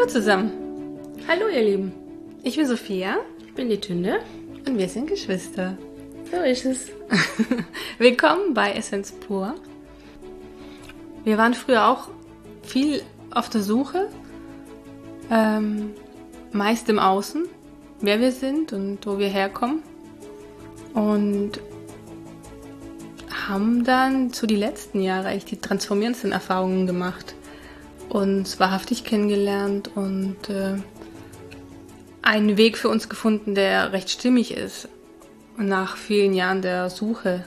Hallo zusammen. Hallo ihr Lieben, Ich bin Sophia ich bin die Tünde. und wir sind Geschwister. So ist es. Willkommen bei Essenz pur. Wir waren früher auch viel auf der Suche, meist im Außen, wer wir sind und wo wir herkommen. Und haben dann zu die letzten Jahre eigentlich die transformierendsten Erfahrungen gemacht. Uns wahrhaftig kennengelernt und einen Weg für uns gefunden, der recht stimmig ist. Nach vielen Jahren der Suche.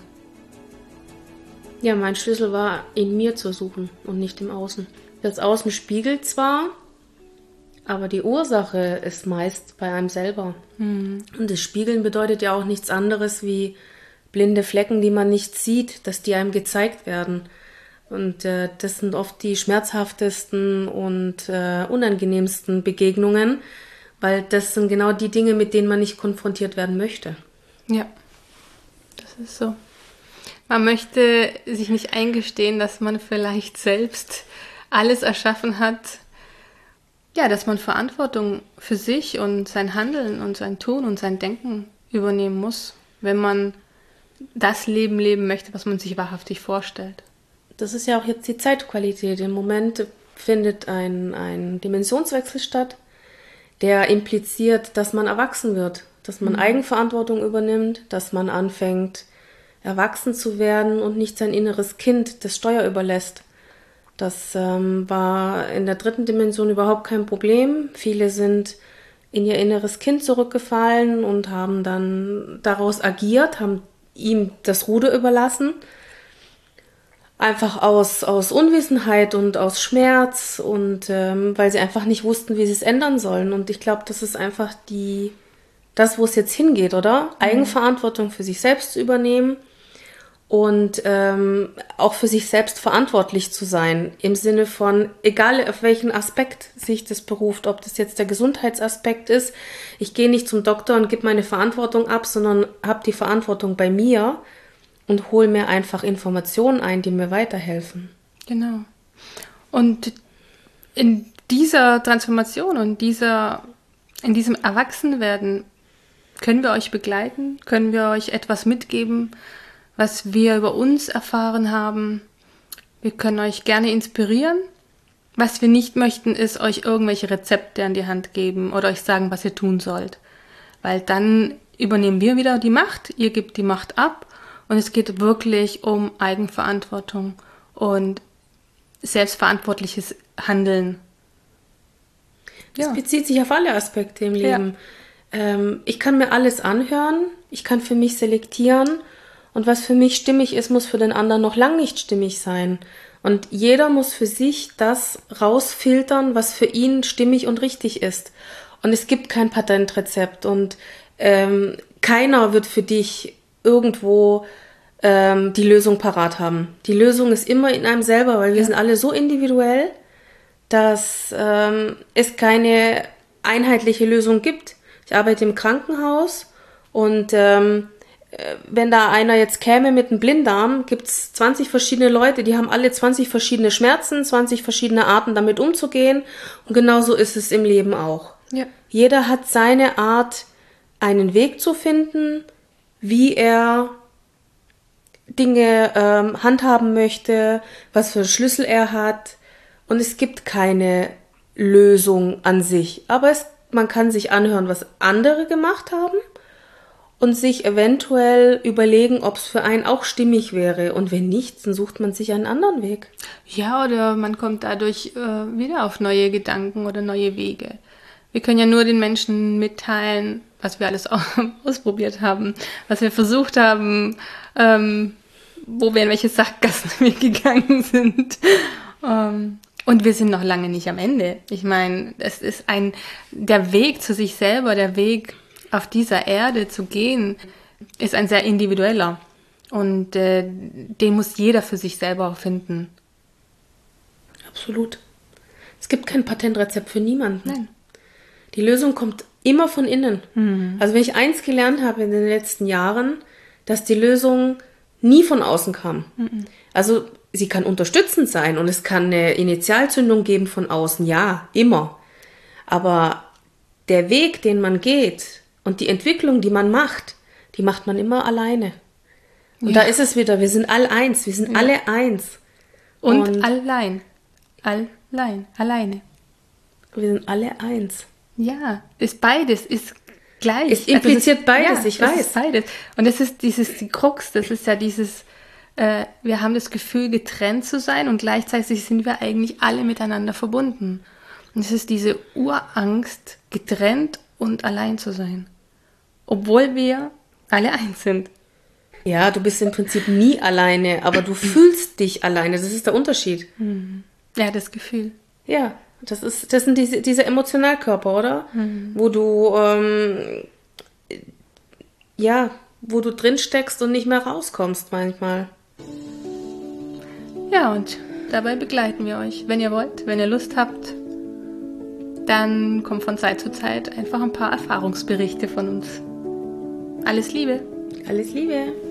Ja, mein Schlüssel war in mir zu suchen und nicht im Außen. Das Außen spiegelt zwar, aber die Ursache ist meist bei einem selber. Und das Spiegeln bedeutet ja auch nichts anderes wie blinde Flecken, die man nicht sieht, dass die einem gezeigt werden. Und das sind oft die schmerzhaftesten und unangenehmsten Begegnungen, weil das sind genau die Dinge, mit denen man nicht konfrontiert werden möchte. Ja, das ist so. Man möchte sich nicht eingestehen, dass man vielleicht selbst alles erschaffen hat. Ja, dass man Verantwortung für sich und sein Handeln und sein Tun und sein Denken übernehmen muss, wenn man das Leben leben möchte, was man sich wahrhaftig vorstellt. Das ist ja auch jetzt die Zeitqualität. Im Moment findet ein Dimensionswechsel statt, der impliziert, dass man erwachsen wird, dass man Eigenverantwortung übernimmt, dass man anfängt, erwachsen zu werden und nicht sein inneres Kind das Steuer überlässt. Das war in der dritten Dimension überhaupt kein Problem. Viele sind in ihr inneres Kind zurückgefallen und haben dann daraus agiert, haben ihm das Ruder überlassen. Einfach aus Unwissenheit und aus Schmerz und weil sie einfach nicht wussten, wie sie es ändern sollen. Und ich glaube, das ist einfach das, wo es jetzt hingeht, oder? Eigenverantwortung für sich selbst zu übernehmen und auch für sich selbst verantwortlich zu sein. Im Sinne von, egal auf welchen Aspekt sich das beruft, ob das jetzt der Gesundheitsaspekt ist, ich gehe nicht zum Doktor und gebe meine Verantwortung ab, sondern habe die Verantwortung bei mir und hole mir einfach Informationen ein, die mir weiterhelfen. Genau. Und in dieser Transformation und in diesem Erwachsenwerden können wir euch begleiten, können wir euch etwas mitgeben, was wir über uns erfahren haben. Wir können euch gerne inspirieren. Was wir nicht möchten, ist euch irgendwelche Rezepte an die Hand geben oder euch sagen, was ihr tun sollt. Weil dann übernehmen wir wieder die Macht, ihr gebt die Macht ab. Und es geht wirklich um Eigenverantwortung und selbstverantwortliches Handeln. Das bezieht sich auf alle Aspekte im Leben. Ich kann mir alles anhören, ich kann für mich selektieren und was für mich stimmig ist, muss für den anderen noch lang nicht stimmig sein. Und jeder muss für sich das rausfiltern, was für ihn stimmig und richtig ist. Und es gibt kein Patentrezept und keiner wird für dich irgendwo die Lösung parat haben. Die Lösung ist immer in einem selber, weil wir sind alle so individuell, dass es keine einheitliche Lösung gibt. Ich arbeite im Krankenhaus und wenn da einer jetzt käme mit einem Blinddarm, gibt es 20 verschiedene Leute, die haben alle 20 verschiedene Schmerzen, 20 verschiedene Arten damit umzugehen und genauso ist es im Leben auch. Ja. Jeder hat seine Art, einen Weg zu finden, wie er Dinge handhaben möchte, was für Schlüssel er hat. Und es gibt keine Lösung an sich. Aber man kann sich anhören, was andere gemacht haben und sich eventuell überlegen, ob es für einen auch stimmig wäre. Und wenn nicht, dann sucht man sich einen anderen Weg. Ja, oder man kommt dadurch wieder auf neue Gedanken oder neue Wege. Wir können ja nur den Menschen mitteilen, was wir alles ausprobiert haben, was wir versucht haben, wo wir in welche Sackgassen wir gegangen sind. Und wir sind noch lange nicht am Ende. Ich meine, es ist der Weg zu sich selber, der Weg auf dieser Erde zu gehen, ist ein sehr individueller. Und den muss jeder für sich selber finden. Absolut. Es gibt kein Patentrezept für niemanden. Nein. Die Lösung kommt immer von innen. Also wenn ich eins gelernt habe in den letzten Jahren, dass die Lösung nie von außen kam. Also sie kann unterstützend sein und es kann eine Initialzündung geben von außen, ja, immer. Aber der Weg, den man geht und die Entwicklung, die man macht man immer alleine. Und da ist es wieder, wir sind all eins, wir sind alle eins. Und allein. Alleine. Wir sind alle eins. Ja, ist beides, ist gleich. Es impliziert beides, ich weiß. Ist beides. Und das ist die Krux, das ist ja dieses, wir haben das Gefühl, getrennt zu sein und gleichzeitig sind wir eigentlich alle miteinander verbunden. Und es ist diese Urangst, getrennt und allein zu sein. Obwohl wir alle eins sind. Ja, du bist im Prinzip nie alleine, aber du fühlst dich alleine. Das ist der Unterschied. Ja, das Gefühl. Ja, das sind diese Emotionalkörper, oder? Wo du wo du drin steckst und nicht mehr rauskommst manchmal. Ja, und dabei begleiten wir euch. Wenn ihr wollt, wenn ihr Lust habt, dann kommen von Zeit zu Zeit einfach ein paar Erfahrungsberichte von uns. Alles Liebe. Alles Liebe.